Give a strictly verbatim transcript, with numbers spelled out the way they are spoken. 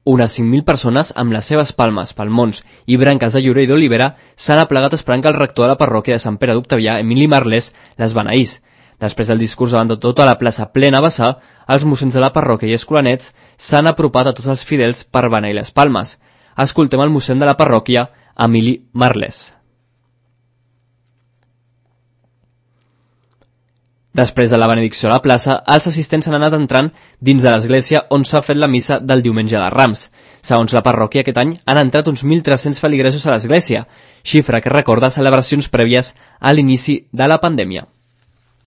Unes cinc mil persones, amb les seves palmes, palmons i branques de llorer i d'olivera, s'han aplegat esperant que el rector de la parròquia de Sant Pere d'Octavià, Emili Marlès, les beneís. Després del discurs davant de tota la plaça plena a vessar, els mossens de la parròquia i escolanets s'han apropat a tots els fidels per beneir les palmes. Escoltem el mossèn de la parròquia, Emili Marlès. Després de la benedicció a la plaça, els assistents han anat entrant dins de l'església on s'ha fet la missa del diumenge de Rams. Segons la parròquia, aquest any han entrat uns mil tres-cents feligresos a l'església, xifra que recorda celebracions prèvies a l'inici de la pandèmia.